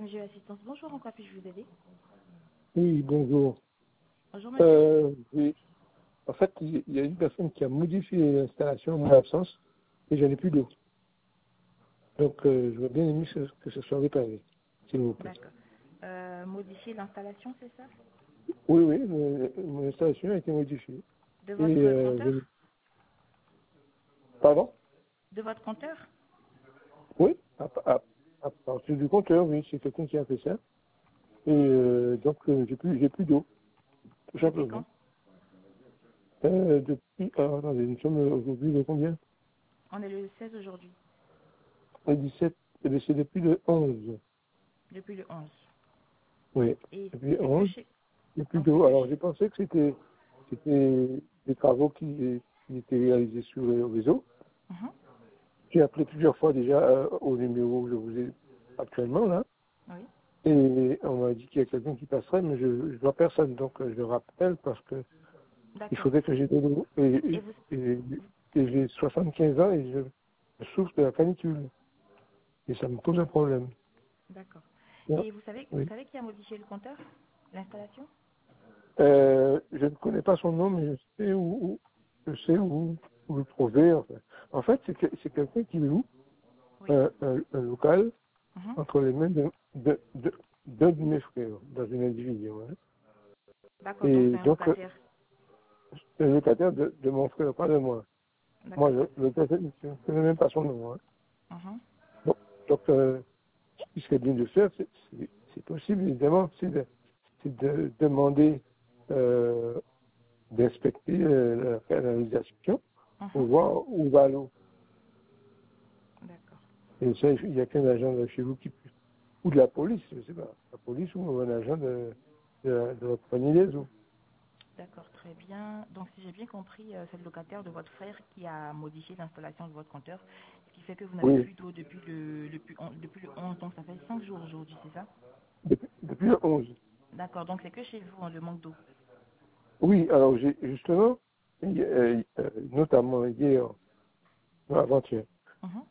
CMG Assistance. Bonjour, en quoi puis-je vous aider? Oui, bonjour. Bonjour, monsieur. Oui. En fait, il y a une personne qui a modifié l'installation en mon absence et je n'ai plus d'eau. Donc, je veux bien aimer que ce soit réparé, s'il vous plaît. D'accord. Modifier l'installation, c'est ça? Oui, oui, mon installation a été modifiée. De Et, votre compteur? Pardon? De votre compteur? Oui, à partir du compteur, oui, c'est quelqu'un qui a fait ça. Et donc, j'ai plus d'eau, tout Depuis simplement. quand? Attendez, nous sommes aujourd'hui le combien? On est le 16 aujourd'hui. Le 17, eh bien, c'est depuis le 11. Depuis le 11. Oui, Et depuis le c'est que 11. chez... Il n'y a plus Donc c'est d'eau. que Alors, chez... j'ai pensé que c'était des travaux qui étaient réalisés sur le réseau. Mhm. J'ai appelé plusieurs fois déjà au numéro où je vous ai actuellement, là. Oui. Et on m'a dit qu'il y a quelqu'un qui passerait, mais je ne vois personne. Donc, je rappelle parce que il D'accord. faudrait que j'ai de l'eau. Et vous... Et j'ai 75 ans et je souffre de la canicule. Et ça me pose un problème. D'accord. Bon, Et vous oui. savez qui a modifié le compteur? L'installation? Je ne connais pas son nom, mais je sais où le trouver. En fait, c'est quelqu'un qui loue Oui. un local Mhm. entre les mains d'un de mes frères, dans une indivision. Hein. D'accord, donc Et c'est un donc, locataire. le locataire de mon frère, pas de moi. Moi, D'accord. le locataire, je ne connais même pas son nom. Hein. Mhm. Bon, donc, ce qui serait bien de faire, c'est possible, évidemment, c'est de demander d'inspecter la canalisation pour Mhm. voir où va l'eau. D'accord. Et ça, il n'y a qu'un agent de chez vous ou de la police, je ne sais pas, la police ou un agent de la compagnie des eaux. D'accord, très bien. Donc, si j'ai bien compris, c'est le locataire de votre frère qui a modifié l'installation de votre compteur, ce qui fait que vous n'avez Oui, plus d'eau depuis le 11, donc ça fait 5 jours aujourd'hui, c'est ça? depuis le 11. D'accord, donc c'est que chez vous, le manque d'eau. Oui, alors j'ai justement, notamment hier, non, avant-hier, Mhm.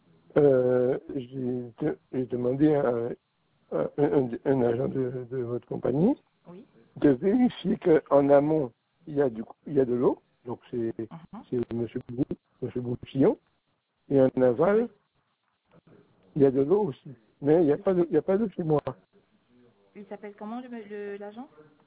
j'ai demandé à un agent de votre compagnie Oui. de vérifier qu'en amont, il y a de l'eau, donc Mhm. c'est monsieur Boutillon, et en aval, Oui. il y a de l'eau aussi. Mais il y a pas d'eau chez moi. Il s'appelle comment l'agent?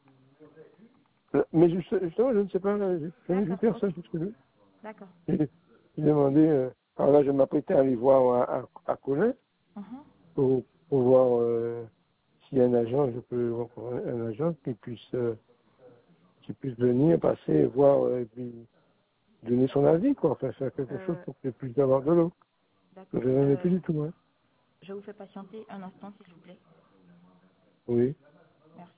Mais justement, je ne sais pas, je n'ai vu D'accord, ok. personne puisque D'accord. j'ai demandé, alors là, je m'apprêtais à aller voir à Colin Mhm. pour voir s'il y a un agent, je peux voir un agent qui puisse venir, passer, voir, et puis donner son avis, quoi, enfin, faire quelque chose Euh, pour qu'il puisse avoir de l'eau. Je d'accord. n'en ai plus du tout, hein. Je vous fais patienter un instant, s'il vous plaît. Oui. Merci.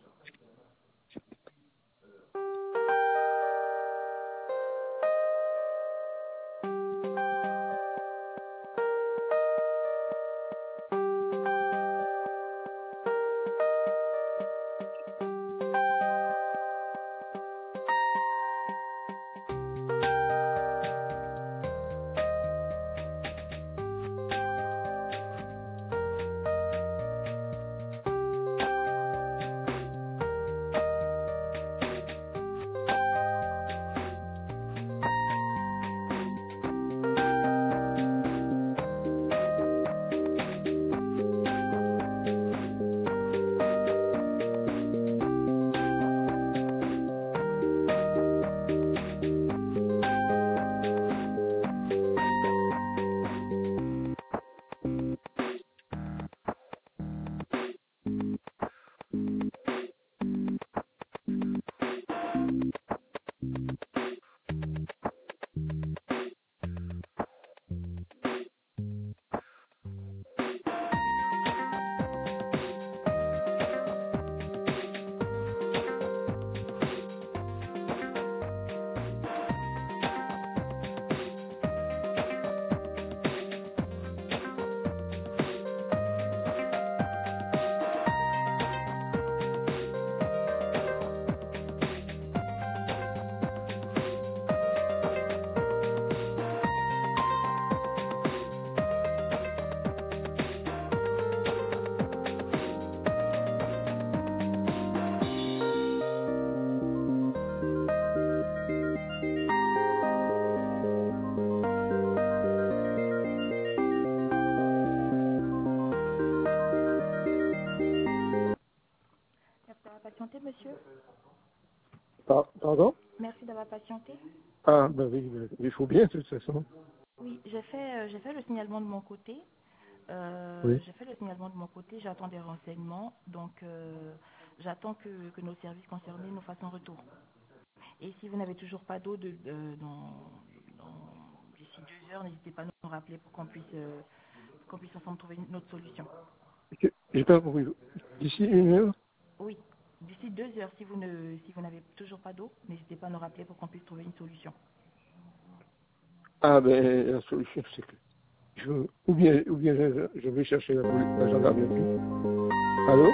va patienter? Ah, ben oui, il faut bien, de toute façon. Oui, j'ai fait le signalement de mon côté. Oui. J'ai fait le signalement de mon côté, j'attends des renseignements, donc j'attends que nos services concernés nous fassent un retour. Et si vous n'avez toujours pas d'eau d'ici 2 heures, n'hésitez pas à nous rappeler pour qu'on puisse ensemble trouver une autre solution. J'ai pas compris. D'ici 1 heure? Oui, d'ici 2 heures, si vous n'avez toujours pas d'eau, n'hésitez pas à nous rappeler pour qu'on puisse trouver une solution. Ah, ben, la solution, c'est que ou bien je vais chercher la gendarmerie. Allô?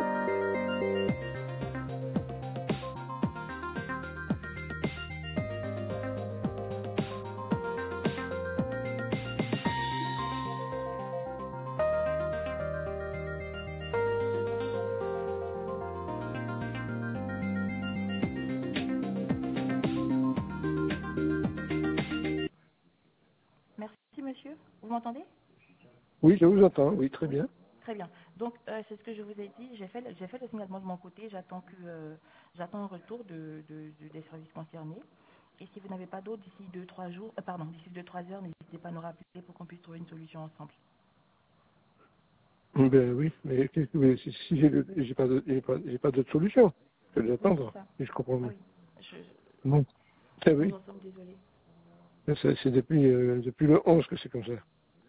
Merci monsieur, vous m'entendez? Oui, je vous entends, oui, très Oui, bien. très bien. Donc, c'est ce que je vous ai dit. J'ai fait le signalement de mon côté. J'attends un retour des services concernés. Et si vous n'avez pas d'eau d'ici 2-3 jours, d'ici 2-3 heures, n'hésitez pas à nous rappeler pour qu'on puisse trouver une solution ensemble. Ben oui, mais si j'ai pas d'autre solution, je vais Oui, c'est attendre, ça. si je comprends Ah bien. oui, Non. Ah nous oui, en sommes désolés. c'est depuis le 11 que c'est comme ça.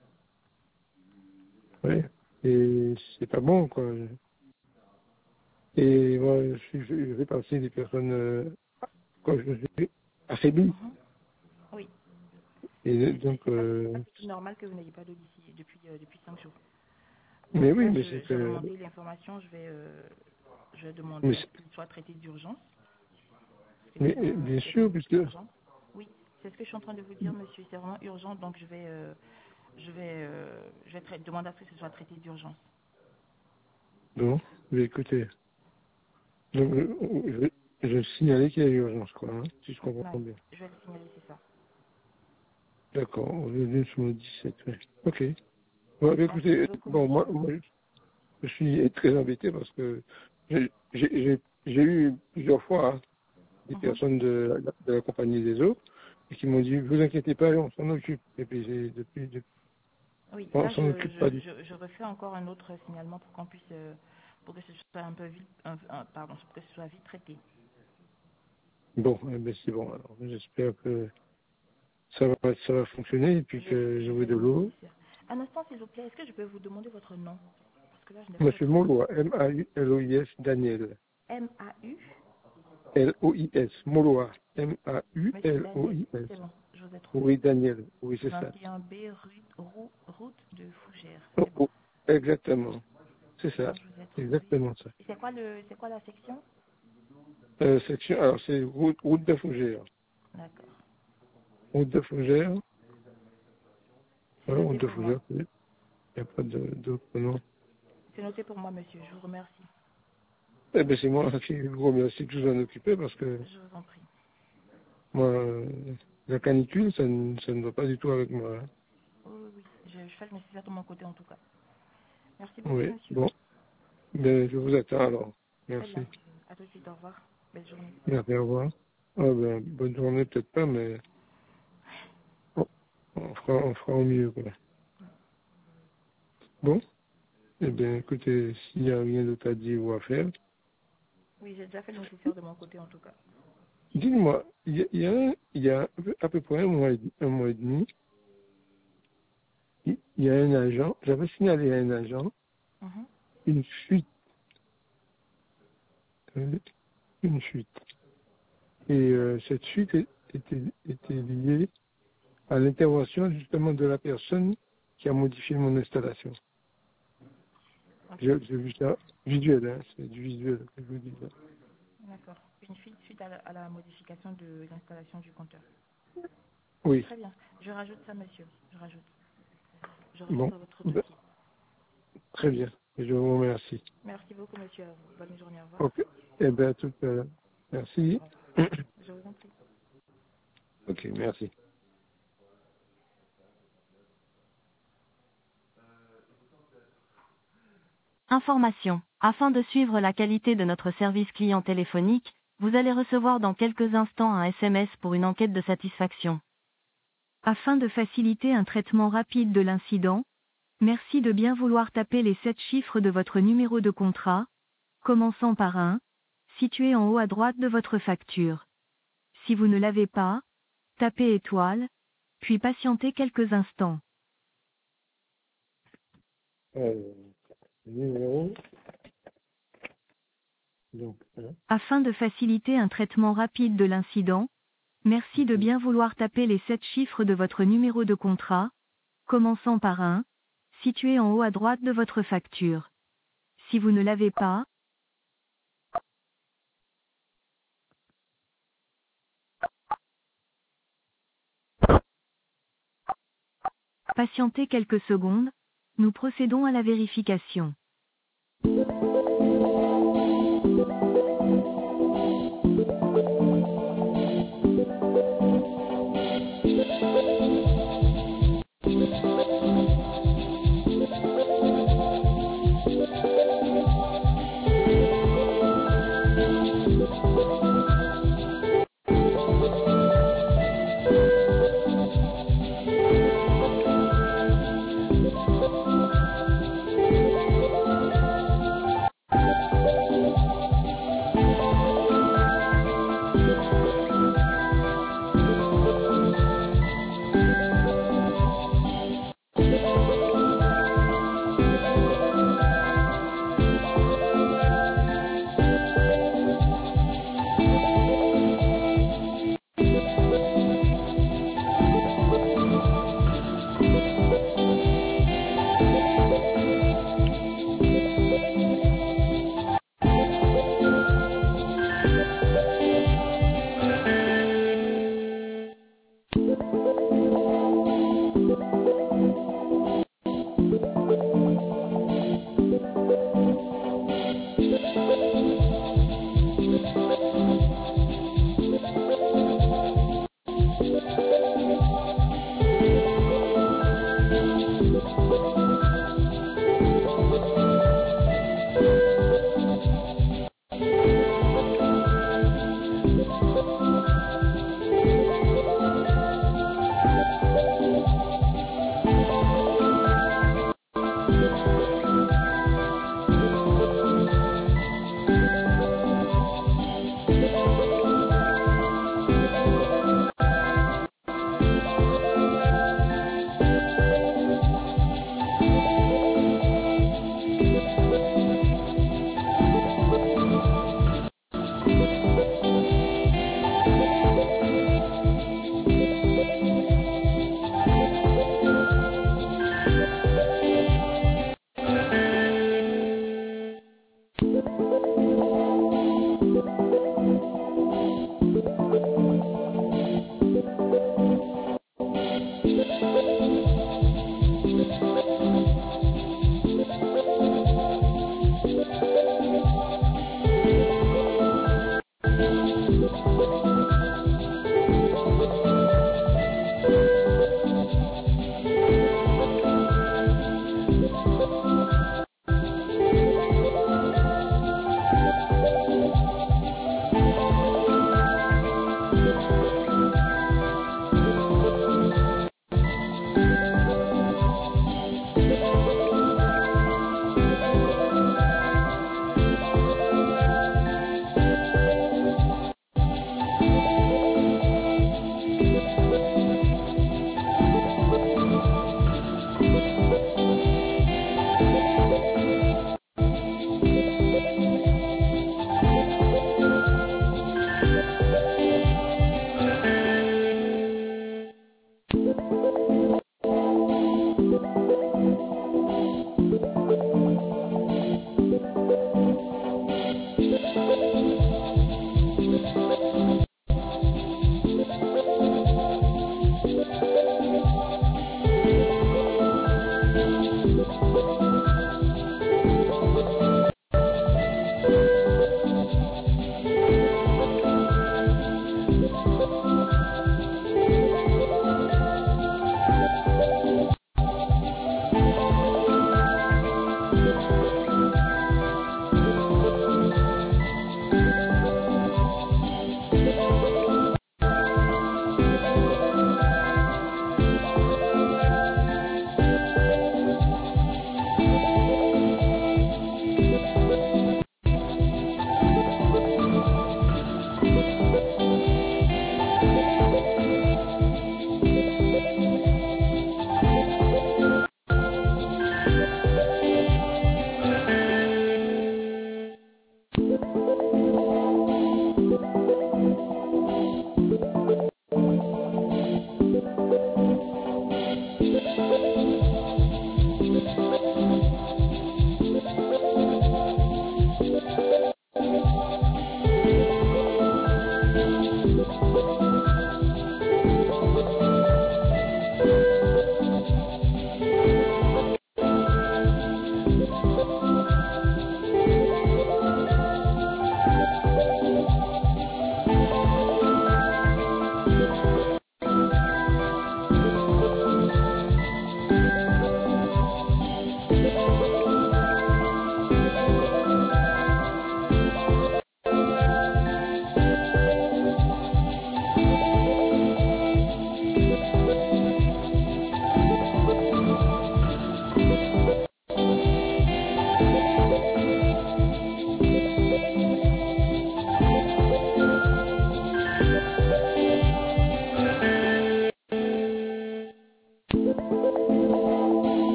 Oui. Et c'est pas bon, quoi. Et moi, je fais partie des personnes, quand je suis affaibli. Mhm. Oui, Et c'est donc, pas du tout normal que vous n'ayez pas d'eau d'ici depuis 5 jours. mais Donc oui, là, mais j'ai remonté l'information. Je vais demander mais, à ce qu'il soit traité d'urgence. mais bien C'est sûr, vraiment puisque, urgent. Oui, c'est ce que je suis en train de vous dire, monsieur. C'est vraiment urgent, donc je vais demander à ce que ce soit traité d'urgence. bon, mais écoutez, donc, je vais signaler qu'il y a urgence, quoi, hein, si je Oui, comprends bien. je vais le signaler, c'est ça. D'accord, aujourd'hui, sur le 17, oui. Ok. Bon, Merci écoutez, beaucoup, bon, monsieur. moi, je suis très embêté parce que j'ai eu plusieurs fois, hein, des Mhm. personnes de la compagnie des eaux et qui m'ont dit, vous inquiétez pas, on s'en occupe. Et puis, Oui, on là, s'en occupe pas du tout. je refais encore un autre signalement pour qu'on puisse, pour que ce soit un peu vite, pour que ce soit vite traité. Bon, eh ben, c'est bon, alors. J'espère que ça va fonctionner et puis que Je j'aurai fais de le l'eau. nécessaire. Un instant, s'il vous plaît, est-ce que je peux vous demander votre nom? Parce que là, je n'ai pas Monsieur votre nom. Molois, Maulois, Daniel. M-A-U. Lois, Molois, Monsieur Daniel, Maulois. c'est bon, je vous ai trouvé. Oui, Daniel, oui, c'est ça. 21B route de Fougères, Oh, c'est bon. oh, exactement, c'est C'est ça, bon, je vous ai trouvé. exactement ça. Et c'est quoi la section? Section, alors c'est route de Fougères. D'accord. Route de Fougères, C'est ouais, route noté de pour moi. Fougères, il n'y a pas d'autre nom. C'est noté pour moi, monsieur. Je vous remercie. Eh bien, c'est moi qui vous remercie de vous en occuper parce que Je vous en prie. moi, la canicule, ça ne va pas du tout avec moi, hein. Oui, oui, oui. Je fais le nécessaire de mon côté, en tout cas. Merci beaucoup, Oui, monsieur. bon, ben, je vous attends alors. Très Merci. bien. À tout de suite. Au revoir. Belle journée. Merci, au revoir. Ah ben, bonne journée, peut-être pas, mais on fera au mieux, quoi. Bon, eh bien, écoutez, s'il n'y a rien d'autre à dire ou à faire, Oui, j'ai déjà fait le nécessaire de mon côté, en tout cas. dites-moi, il y a à peu près un mois et demi, il y a un agent, j'avais signalé à un agent Mhm. une fuite, euh, une fuite. Et cette fuite était liée à l'intervention justement de la personne qui a modifié mon installation. Ok. J'ai vu ça visuel, hein, c'est du visuel que je vous dis là. D'accord. Une fuite suite à la modification de l'installation du compteur. Oui, Très bien. Je rajoute ça, monsieur. Je rajoute. Je rajoute bon, à votre ben, dossier. très bien, je vous remercie. Merci beaucoup, monsieur. Bonne journée. Au revoir. Ok, eh bien, tout à l'heure. Merci. Je vous en prie. Ok, merci. Information. Afin de suivre la qualité de notre service client téléphonique, Vous allez recevoir dans quelques instants un SMS pour une enquête de satisfaction. Afin de faciliter un traitement rapide de l'incident, merci de bien vouloir taper les 7 chiffres de votre numéro de contrat, commençant par 1, situé en haut à droite de votre facture. Si vous ne l'avez pas, tapez étoile, puis patientez quelques instants. Numéro. Donc, Afin de faciliter un traitement rapide de l'incident, merci de bien vouloir taper les 7 chiffres de votre numéro de contrat, commençant par 1, situé en haut à droite de votre facture. Si vous ne l'avez pas, patientez quelques secondes, nous procédons à la vérification.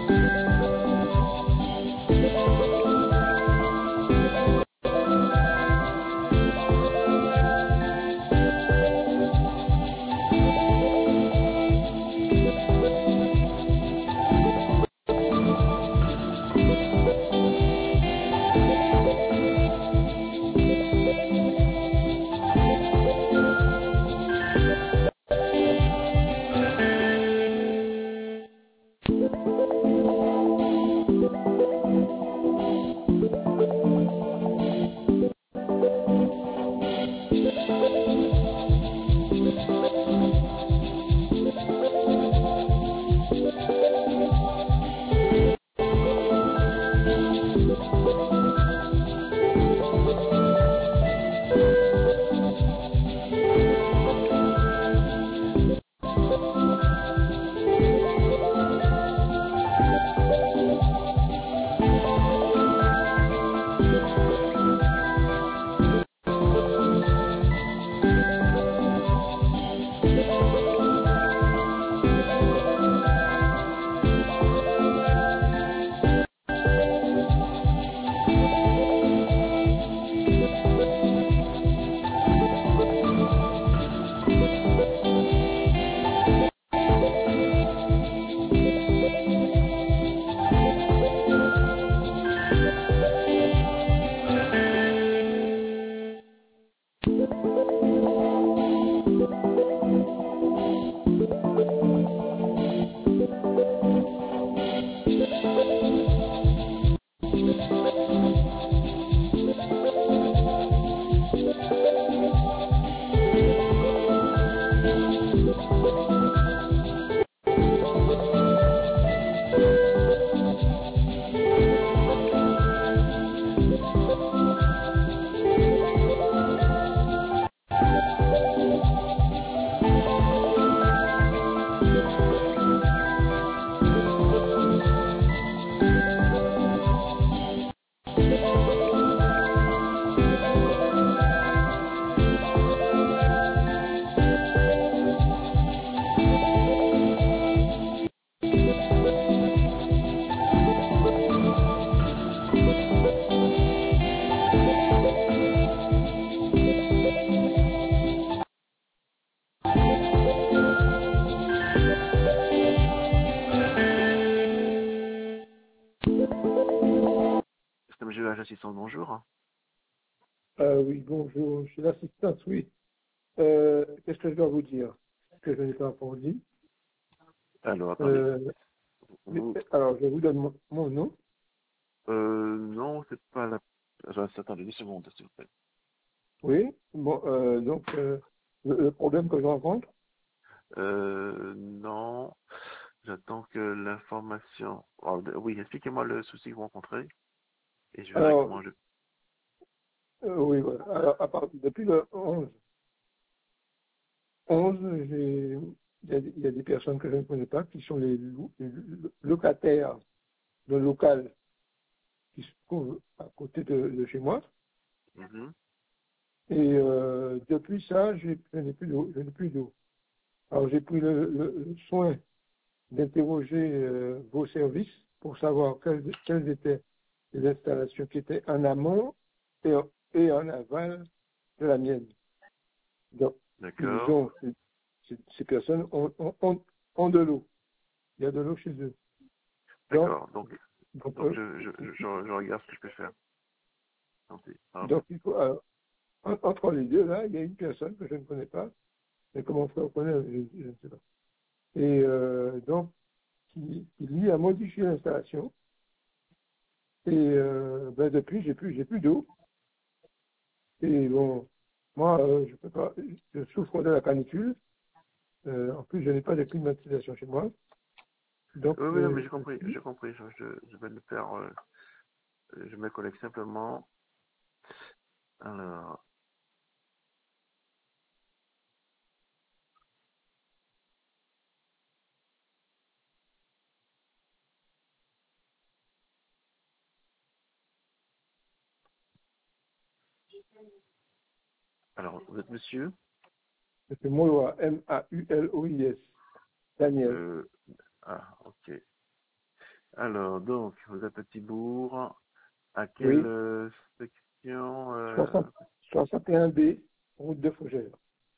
Monsieur l'assistant, bonjour. Oui, bonjour, je suis l'assistante, oui. Qu'est-ce que je dois vous dire que je n'ai pas encore dit? Alors, attendez. Alors, je vous donne mon nom. Non, c'est pas la... Attendez 2 secondes, s'il vous plaît. Oui, bon, donc, le problème que je rencontre? Non, j'attends que l'information... Oh, oui, expliquez-moi le souci que vous rencontrez, et je verrai Alors, comment je... oui, voilà. Alors, depuis le 11, il y a des personnes que je ne connais pas qui sont les locataires d'un local qui se trouve à côté de chez moi. Mhm. Et depuis ça, je n'ai plus d'eau. Je n'ai plus d'eau. Alors j'ai pris le soin d'interroger vos services pour savoir quelles étaient les installations qui étaient en amont et en aval de la mienne. Donc, D'accord. ces personnes ont de l'eau. Il y a de l'eau chez eux. D'accord. Donc Donc, je regarde ce que je peux faire. Attendez. Hop. donc il faut, entre les deux, là, il y a une personne que je ne connais pas, mais comment frère connaît, je ne sais pas. Et donc, qui lui a modifié l'installation. Et depuis, j'ai plus d'eau. Et bon, moi, je peux pas, je souffre de la canicule. En plus, je n'ai pas de climatisation chez moi. Donc, Oui, non, mais j'ai compris. J'ai compris. Je vais le faire. Je me connecte simplement. Alors, vous êtes monsieur c'est Maulois, Maulois, Daniel. Ah, ok. Alors, donc, vous êtes Petit-Bourg. À quelle Oui, section 61B, route de Fougères.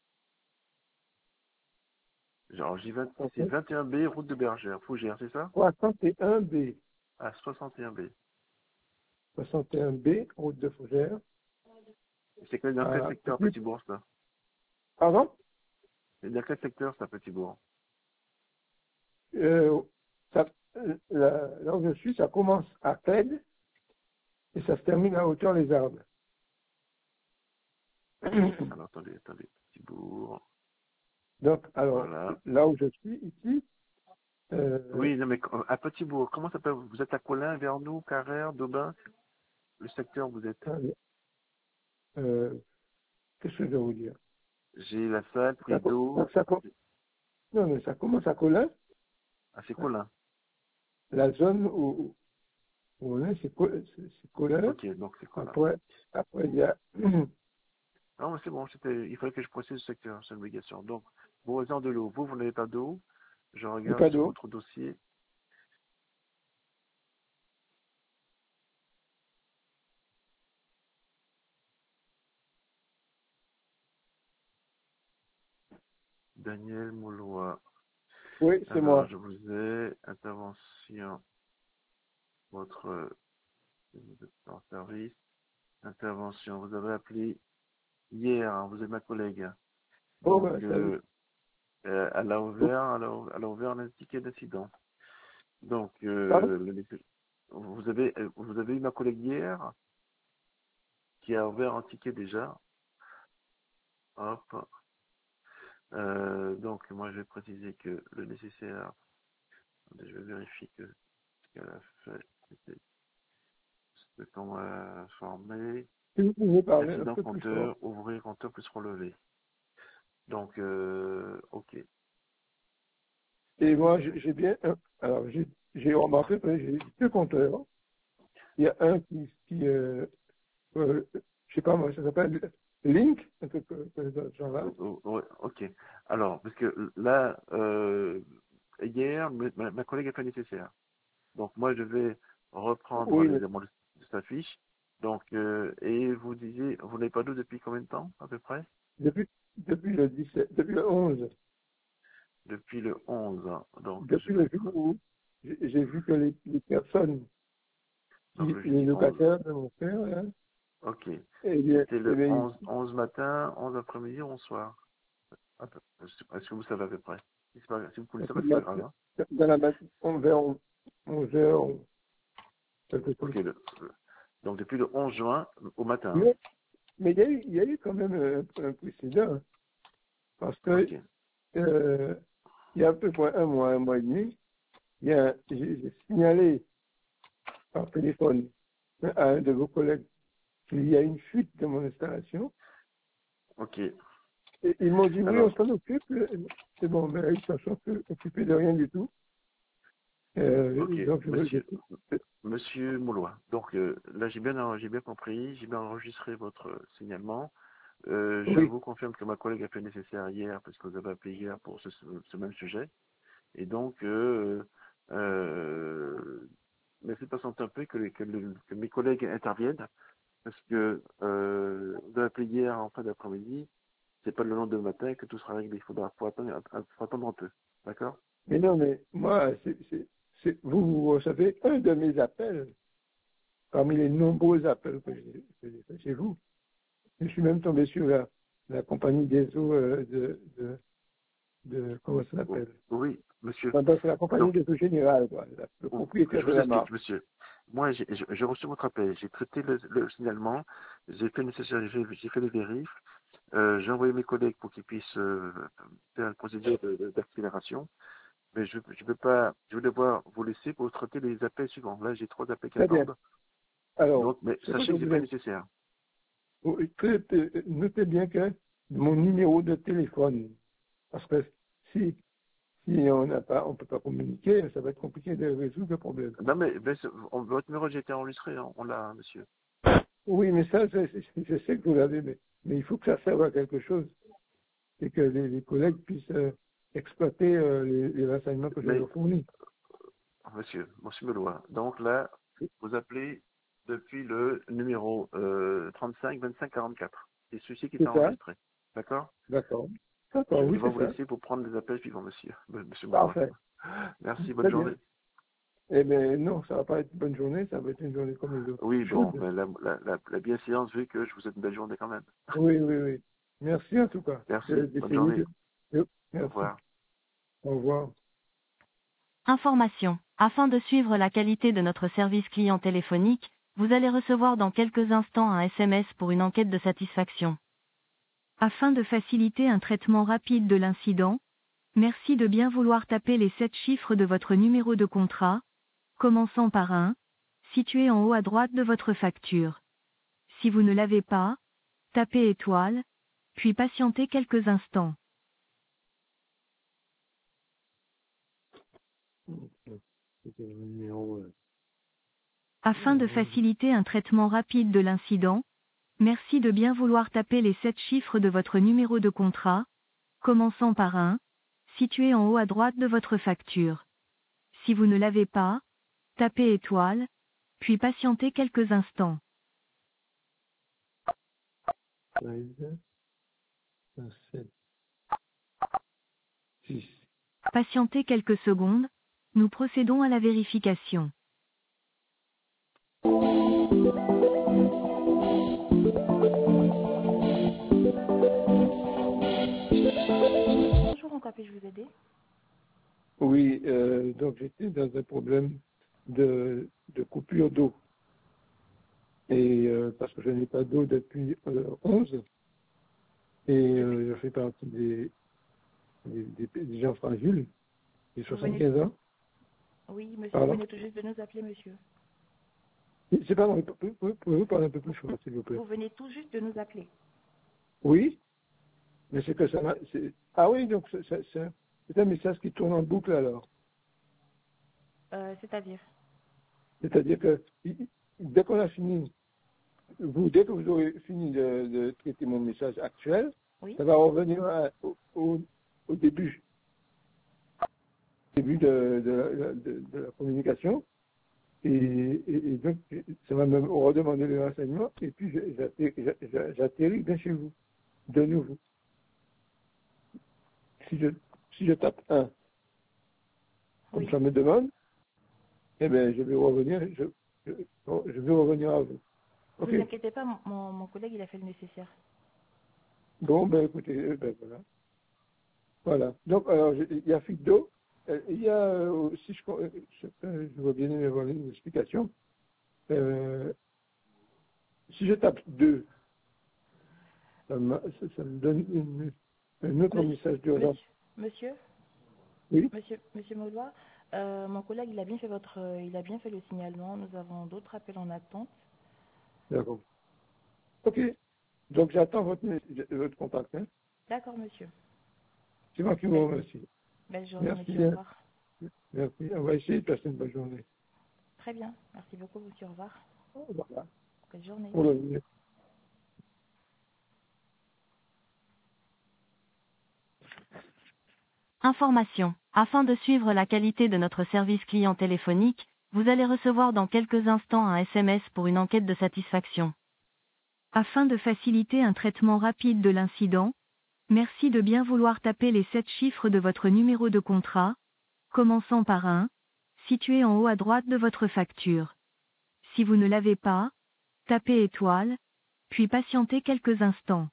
Genre, c'est 21B, route de Bergère, Fougères, c'est ça? 61B, À 61B. 61B, route de Fougères. C'est dans quel secteur, Petit-Bourg, ça? Pardon? C'est dans quel secteur, ça, Petit-Bourg? Ça, là où je suis, ça commence à Clède et ça se termine à hauteur les arbres. Alors, attendez, Petit-Bourg. Donc, alors, Voilà. là où je suis, ici, Oui, non, mais à Petit-Bourg, comment ça s'appelle? Vous êtes à Colin, Vernoux, Carrère, Daubin? Le secteur où vous êtes? qu'est-ce que je vais vous dire? J'ai la salle, Ça, Prideau. non, mais ça commence à Colin. Ah, c'est Colin. La zone où on est, c'est Colin. Ok, donc c'est Colin. Après, il y a... Non, mais c'est bon, il fallait que je précise le secteur, c'est une obligation. Donc, vos raisons de l'eau. Vous n'avez pas d'eau. Je regarde pas sur d'eau. votre dossier. Daniel Moulois. Oui, c'est Alors, moi. je vous ai intervention, votre vous êtes en service, intervention. Vous avez appelé hier, hein, vous êtes ma collègue. Oh, Donc, salut. elle a ouvert un ticket d'incident. Donc, Pardon? vous avez eu ma collègue hier qui a ouvert un ticket déjà. Hop. Donc, moi, je vais préciser que le nécessaire, je vais vérifier que ce qu'elle a fait, c'était ce qu'on m'a informé. Si vous pouvez parler un Incident peu plus fort. compteur, ouvrir compteur plus relevé. Donc, ok. Et moi, j'ai bien... alors, j'ai remarqué que j'ai deux compteurs. Il y a un je sais pas moi, ça s'appelle Link, un truc de ce genre-là. Ouais, ok. Alors, parce que là, hier, ma collègue a fait le nécessaire. Donc, moi, je vais reprendre Oui, les éléments de sa fiche. Donc, et vous disiez, vous n'avez pas d'eau depuis combien de temps, à peu près? depuis le 17, depuis le 11, Depuis le 11. Donc, je depuis vais le jour où j'ai vu que les personnes, donc le les jeudi 11. locataires de mon frère, hein, Ok. eh bien, C'était eh le bien, 11 matin, 11 après-midi, 11 soir. Attends, est-ce que vous savez à peu près? Si vous ne connaissez pas, c'est pas grave. Hein? dans la matinée, vers 11 heures, quelque chose. Ok. Donc depuis le 11 juin au matin. Hein? Mais il y a eu quand même un précédent, hein, parce que Ok. il y a à peu près un mois et demi, j'ai signalé par téléphone à un de vos collègues qu'il y a une fuite de mon installation. Ok. Et ils m'ont dit oui, on Alors, s'en occupe. C'est bon, mais ils ne sont occupés de rien du tout. ok, Donc je veux Monsieur Moulois. Donc là, j'ai bien compris, j'ai bien enregistré votre signalement. Je oui, vous confirme que ma collègue a fait le nécessaire hier, parce que vous avez appelé hier pour ce même sujet. Et donc, mais c'est patienter un peu que mes collègues interviennent, parce que vous avez appelé hier en fin d'après-midi, c'est pas le lendemain matin que tout sera réglé. Faut attendre un peu. D'accord? mais non, mais moi, vous recevez un de mes appels parmi les nombreux appels que j'ai fait chez vous. Je suis même tombé sur la compagnie des eaux comment ça Oh, s'appelle? oui, monsieur. Enfin, c'est la compagnie Donc, des eaux générales, quoi, le je propriétaire de vous la explique, marque. monsieur. Moi, j'ai reçu votre appel, j'ai traité le signalement, j'ai fait le nécessaire, j'ai fait les vérifs, j'ai envoyé mes collègues pour qu'ils puissent faire une procédure d'accélération, mais je peux pas, je vais devoir vous laisser pour traiter les appels suivants. Là, j'ai 3 appels qui Très bien. attendent. Alors, Donc, mais ce que sachez je que j'ai vous fait le ai nécessaire. notez bien que mon numéro de téléphone, parce que si on ne peut pas communiquer, ça va être compliqué de résoudre le problème. Non, mais votre numéro, j'ai été enregistré, hein, on l'a, hein, monsieur. Oui, mais ça, je sais que vous l'avez, mais il faut que ça serve à quelque chose et que les collègues puissent exploiter les renseignements que je Mais leur fournis. monsieur Melois. Donc là, vous appelez depuis le numéro 35 25 44. C'est celui-ci qui est C'est ça? enregistré. D'accord? D'accord. Je D'accord, vais oui, devoir c'est vous ça. laisser pour prendre les appels suivants, monsieur Melois. Parfait. Merci, bonne Très bien. journée. Eh bien, non, ça va pas être une bonne journée, ça va être une journée comme les autres. Oui, bon, Chaude. mais la bienséance veut que je vous souhaite une belle journée quand même. Oui, oui, oui. Merci en tout cas. Merci, bonne D'essayer journée. de... Oui, Au merci. revoir. Au revoir. Information. Afin de suivre la qualité de notre service client téléphonique, vous allez recevoir dans quelques instants un SMS pour une enquête de satisfaction. Afin de faciliter un traitement rapide de l'incident, merci de bien vouloir taper les 7 chiffres de votre numéro de contrat, commençant par 1, situé en haut à droite de votre facture. Si vous ne l'avez pas, tapez étoile, puis patientez quelques instants. C'était le numéro Afin de faciliter un traitement rapide de l'incident, merci de bien vouloir taper les 7 chiffres de votre numéro de contrat, commençant par 1, situé en haut à droite de votre facture. Si vous ne l'avez pas, tapez étoile, puis patientez quelques instants. 13, 7, 6. Patientez quelques secondes, nous procédons à la vérification. Bonjour, en quoi puis-je vous aider? Oui, donc j'étais dans un problème de coupure d'eau. Et parce que je n'ai pas d'eau depuis 11, et je fais partie des gens fragiles, j'ai Vous venez... 75 ans. Oui, monsieur, vous Pardon. venez tout juste de nous appeler, monsieur. C'est pas pouvez-vous parler un peu plus fort, s'il vous plaît? Vous venez tout juste de nous appeler. Oui, mais c'est que ça m'a... Ah oui, donc c'est un message qui tourne en boucle alors. C'est-à-dire? C'est-à-dire que dès qu'on a fini, dès que vous aurez fini de traiter mon message actuel, Oui. ça va revenir au début de la communication. Et donc, ça va me redemander les renseignements, et puis j'atterris bien chez vous, de nouveau. Si je tape 1, comme Oui. ça me demande, eh bien, je vais revenir, je vais revenir à vous. Vous OK? inquiétez pas, mon collègue, il a fait le nécessaire. Bon, ben écoutez, ben voilà. Voilà. Donc, alors, il y a fuite d'eau. Il y a aussi, je vois bien avoir une explication. Si je tape 2, ça me donne un autre message d'urgence. Monsieur, Oui, monsieur Maulois, mon collègue, il a bien fait le signalement. Nous avons d'autres appels en attente. d'accord. OK. Donc, j'attends votre contact. Hein. D'accord, monsieur. C'est moi qui vous remercie. Belle journée, Merci monsieur. Au bien. revoir. Merci. On va essayer de passer une bonne journée. Très bien. Merci beaucoup, monsieur. Au revoir. Voilà. Belle journée. Pour le Information. Afin de suivre la qualité de notre service client téléphonique, vous allez recevoir dans quelques instants un SMS pour une enquête de satisfaction. Afin de faciliter un traitement rapide de l'incident, merci de bien vouloir taper les 7 chiffres de votre numéro de contrat, commençant par 1, situé en haut à droite de votre facture. Si vous ne l'avez pas, tapez étoile, puis patientez quelques instants.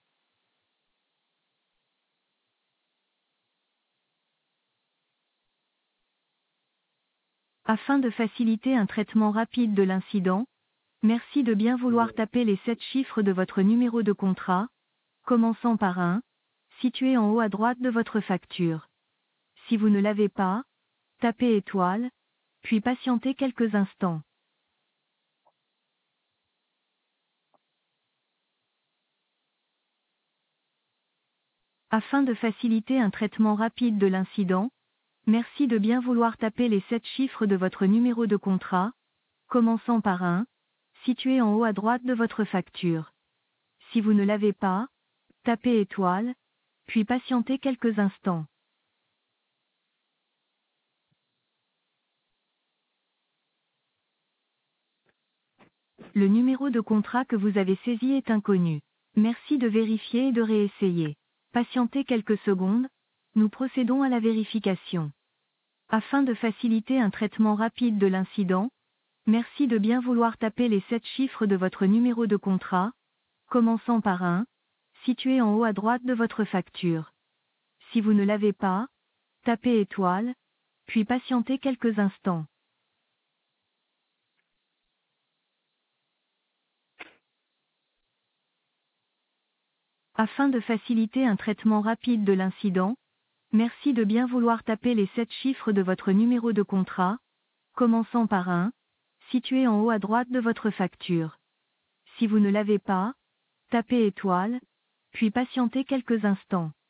Afin de faciliter un traitement rapide de l'incident, merci de bien vouloir taper les 7 chiffres de votre numéro de contrat, commençant par 1, situé en haut à droite de votre facture. Si vous ne l'avez pas, tapez étoile, puis patientez quelques instants. Afin de faciliter un traitement rapide de l'incident, merci de bien vouloir taper les 7 chiffres de votre numéro de contrat, commençant par 1, situé en haut à droite de votre facture. Si vous ne l'avez pas, tapez étoile, puis patientez quelques instants. Le numéro de contrat que vous avez saisi est inconnu. Merci de vérifier et de réessayer. Patientez quelques secondes, nous procédons à la vérification. Afin de faciliter un traitement rapide de l'incident, merci de bien vouloir taper les 7 chiffres de votre numéro de contrat, commençant par 1, situé en haut à droite de votre facture. Si vous ne l'avez pas, tapez étoile, puis patientez quelques instants. Afin de faciliter un traitement rapide de l'incident, merci de bien vouloir taper les 7 chiffres de votre numéro de contrat, commençant par 1, situé en haut à droite de votre facture. Si vous ne l'avez pas, tapez étoile, puis patientez quelques instants.